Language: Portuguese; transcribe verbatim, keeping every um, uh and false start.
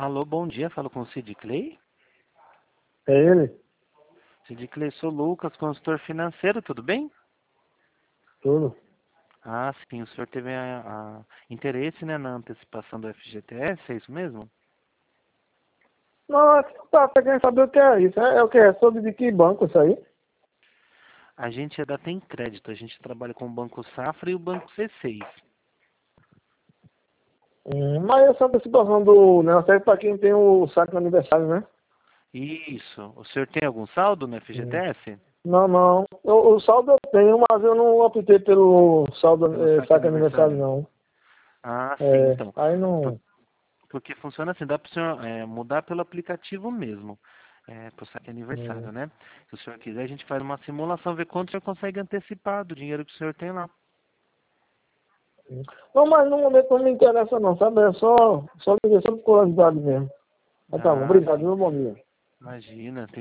Alô, bom dia, falo com o Sid Clay. É ele? Sid Clay, sou Lucas, consultor financeiro, tudo bem? Tudo. Ah, sim, o senhor teve a, a interesse, né, na antecipação do F G T S, é isso mesmo? Não, é que tá, tá querendo saber o que é isso. É, é o que? É sobre de que banco isso aí? A gente é da Tem Crédito, a gente trabalha com o Banco Safra e o Banco C seis. Hum, mas essa antecipação do negócio serve pra quem tem o saque no aniversário, né? Isso, o senhor tem algum saldo no F G T Hum. S? Não, não. O, o saldo eu tenho, mas eu não optei pelo saldo Pelo eh, saque saque aniversário, aniversário? não. Ah, sim, É, então. aí Por- não. Porque funciona assim, dá para o senhor é, mudar pelo aplicativo mesmo, é, para o saque Hum. aniversário, né? Se o senhor quiser, a gente faz uma simulação, ver quanto o senhor consegue antecipar do dinheiro que o senhor tem lá. Não, mas no momento não me interessa não, sabe? É só, só ligação por curiosidade mesmo. Mas tá bom, Ah, obrigado, sim. meu bom dia. Imagina, tem